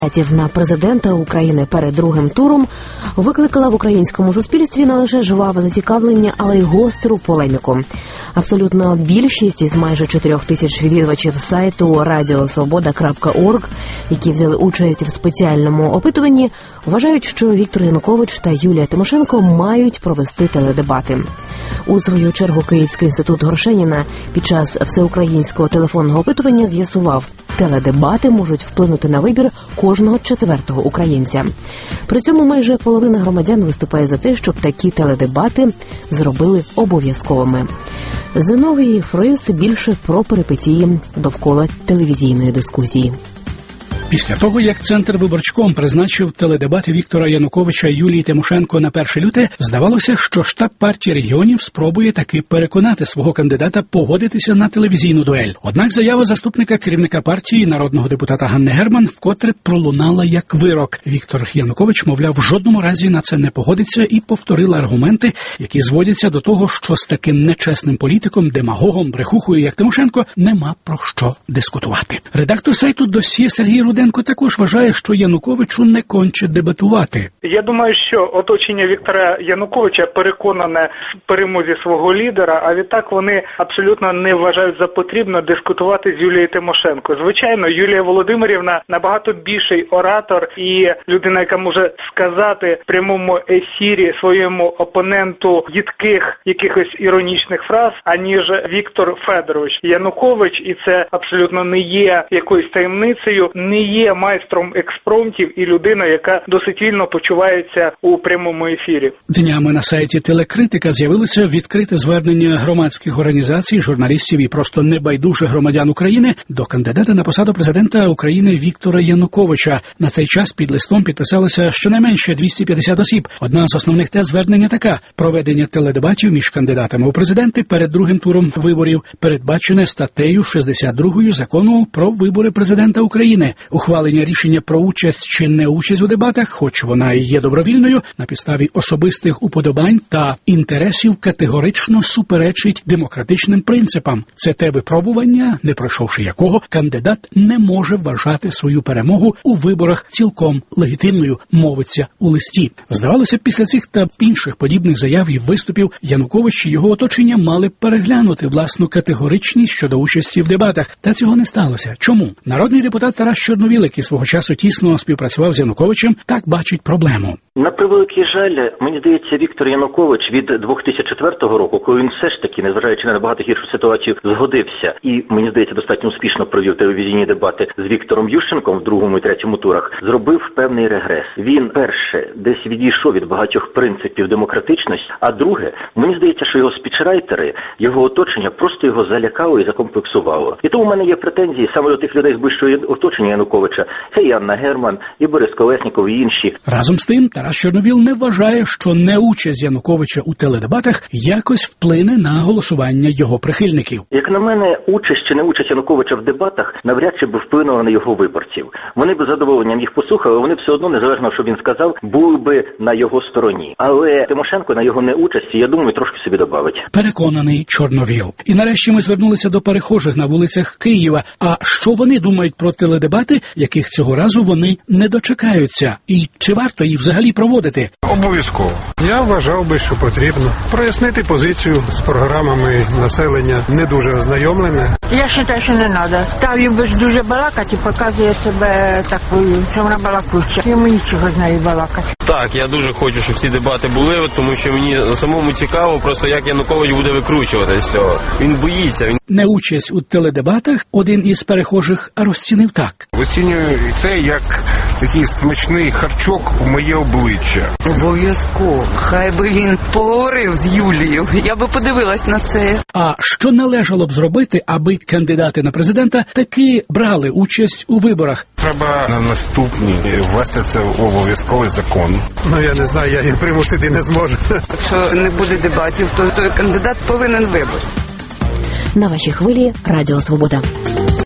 На президента України перед другим туром викликала в українському суспільстві не лише жваве зацікавлення, але й гостру полеміку. Абсолютно більшість із майже 4 тисяч відвідувачів сайту radiosvoboda.org, які взяли участь в спеціальному опитуванні, вважають, що Віктор Янукович та Юлія Тимошенко мають провести теледебати. У свою чергу Київський інститут Горшеніна під час всеукраїнського телефонного опитування з'ясував, теледебати можуть вплинути на вибір кожного 4-го українця. При цьому майже половина громадян виступає за те, щоб такі теледебати зробили обов'язковими. Зиновій Фрис більше про перипетії довкола телевізійної дискусії. Після того, як Центрвиборчком призначив теледебати Віктора Януковича і Юлії Тимошенко на 1 люте, здавалося, що штаб партії регіонів спробує таки переконати свого кандидата погодитися на телевізійну дуель. Однак заява заступника керівника партії, народного депутата Ганни Герман, вкотре пролунала як вирок. Віктор Янукович, мовляв, в жодному разі на це не погодиться і повторила аргументи, які зводяться до того, що з таким нечесним політиком, демагогом, брехухою, як Тимошенко, нема про що дискутувати. Редактор сайту «Досьє» Сергій Руденко також вважає, що Януковичу не конче дебатувати. Я думаю, що оточення Віктора Януковича переконане в перемозі свого лідера, а відтак вони абсолютно не вважають за потрібно дискутувати з Юлією Тимошенко. Звичайно, Юлія Володимирівна набагато більший оратор і людина, яка може сказати в прямому ефірі своєму опоненту їдких якихось іронічних фраз, аніж Віктор Федорович Янукович, і це абсолютно не є якоюсь таємницею, не є майстром експромтів і людина, яка досить вільно почувається у прямому ефірі. Днями на сайті Телекритика з'явилося відкрите звернення громадських організацій, журналістів і просто небайдужих громадян України до кандидата на посаду президента України Віктора Януковича. На цей час під листом підписалося щонайменше 250 осіб. Одна з основних тез звернення така: проведення теледебатів між кандидатами у президенти перед другим туром виборів передбачене статтею 62 Закону про вибори президента України. Ухвалення рішення про участь чи неучасть у дебатах, хоч вона і є добровільною, на підставі особистих уподобань та інтересів категорично суперечить демократичним принципам. Це те випробування, не пройшовши якого, кандидат не може вважати свою перемогу у виборах цілком легітимною, мовиться у листі. Здавалося, після цих та інших подібних заяв і виступів Янукович і його оточення мали б переглянути власну категоричність щодо участі в дебатах. Та цього не сталося. Чому? Народний депутат Тарас Чорновіл, який свого часу тісно співпрацював з Януковичем, так бачить проблему. На превеликий жаль, мені здається, Віктор Янукович від 2004 року, коли він все ж таки, незважаючи на набагато гіршу ситуацію, згодився і, мені здається, достатньо успішно провів телевізійні дебати з Віктором Ющенком в другому і третьому турах, зробив певний регрес. Він, перше, десь відійшов від багатьох принципів демократичності, а друге, мені здається, що його спічрайтери, його оточення просто його залякало і закомплексувало. І тому в мене є претензії саме до тих людей з ближчого оточення Януковича. Це і Анна Герман, і Борис Колесніков, і інші. Разом з тим, Тарас Чорновіл не вважає, що неучасть Януковича у теледебатах якось вплине на голосування його прихильників. Як на мене, участь чи неучасть Януковича в дебатах навряд чи б вплинула на його виборців. Вони б з задоволенням їх послухали, вони все одно, незалежно, що він сказав, були би на його стороні. Але Тимошенко на його неучасті, я думаю, трошки собі добавить. Переконаний Чорновіл. І нарешті ми звернулися до перехожих на вулицях Києва. А що вони думають про теледебати, яких цього разу вони не дочекаються? І чи варто їх взагалі проводити? Обов'язково. Я вважав би, що потрібно прояснити позицію з програмами населення не дуже ознайомлене. Я вважаю, що не треба. Та він би ж дуже балакати і показує себе такою, що вона балакуча. Йому нічого з нею балакати. Так, я дуже хочу, щоб ці дебати були, тому що мені самому цікаво, просто як Янукович буде викручувати з цього. Він боїться. Неучасть у теледебатах один із перехожих розцінив так. Оцінюю це як такий смачний харчок у моє обличчя. Обов'язково. Хай би він поговорив з Юлією. Я би подивилась на це. А що належало б зробити, аби кандидати на президента таки брали участь у виборах? Треба на наступні ввести це в обов'язковий закон. Ну, я не знаю, я їх примусити не зможу. Якщо не буде дебатів, то той кандидат повинен виборити. На вашій хвилі Радіо Свобода.